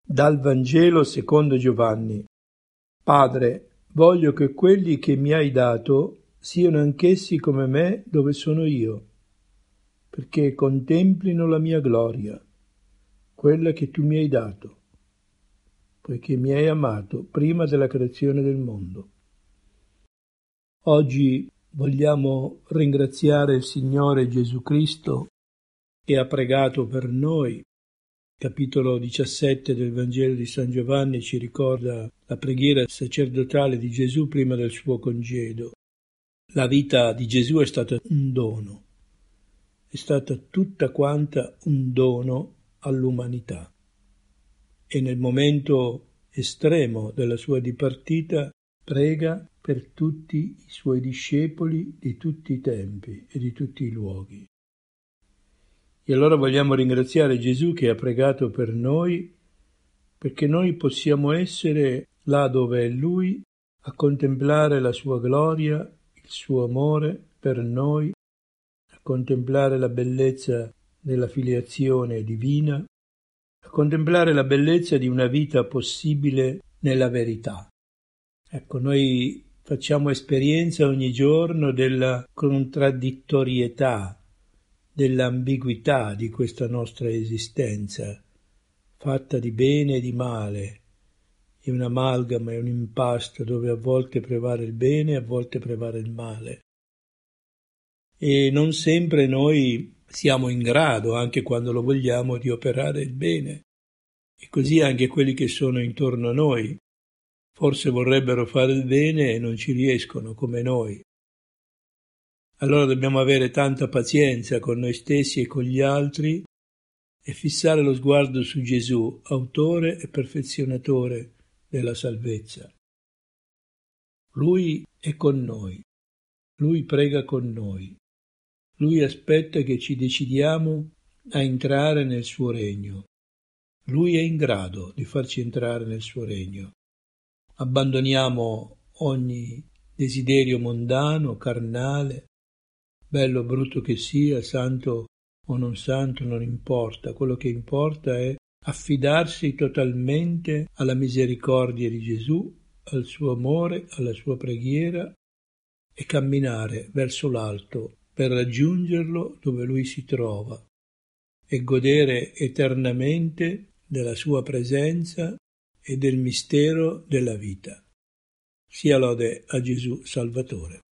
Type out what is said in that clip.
Dal Vangelo secondo Giovanni. Padre, voglio che quelli che mi hai dato siano anch'essi come me dove sono io, perché contemplino la mia gloria, quella che tu mi hai dato, poiché mi hai amato prima della creazione del mondo. Oggi vogliamo ringraziare il Signore Gesù Cristo che ha pregato per noi. Capitolo 17 del Vangelo di San Giovanni ci ricorda la preghiera sacerdotale di Gesù prima del suo congedo. La vita di Gesù è stata un dono, è stata tutta quanta un dono all'umanità. E nel momento estremo della sua dipartita prega per tutti i suoi discepoli di tutti i tempi e di tutti i luoghi. E allora vogliamo ringraziare Gesù che ha pregato per noi, perché noi possiamo essere là dove è Lui, a contemplare la sua gloria, il suo amore per noi, a contemplare la bellezza della filiazione divina, a contemplare la bellezza di una vita possibile nella verità. Ecco, noi facciamo esperienza ogni giorno della contraddittorietà, dell'ambiguità di questa nostra esistenza, fatta di bene e di male, è un'amalgama, è un impasto dove a volte prevale il bene, a volte prevale il male. E non sempre noi siamo in grado, anche quando lo vogliamo, di operare il bene. E così anche quelli che sono intorno a noi forse vorrebbero fare il bene e non ci riescono come noi. Allora dobbiamo avere tanta pazienza con noi stessi e con gli altri e fissare lo sguardo su Gesù, autore e perfezionatore della salvezza. Lui è con noi, Lui prega con noi, Lui aspetta che ci decidiamo a entrare nel suo regno. Lui è in grado di farci entrare nel suo regno. Abbandoniamo ogni desiderio mondano, carnale, bello o brutto che sia, santo o non santo, non importa. Quello che importa è affidarsi totalmente alla misericordia di Gesù, al suo amore, alla sua preghiera e camminare verso l'alto per raggiungerlo dove lui si trova e godere eternamente della sua presenza e del mistero della vita. Sia lode a Gesù Salvatore.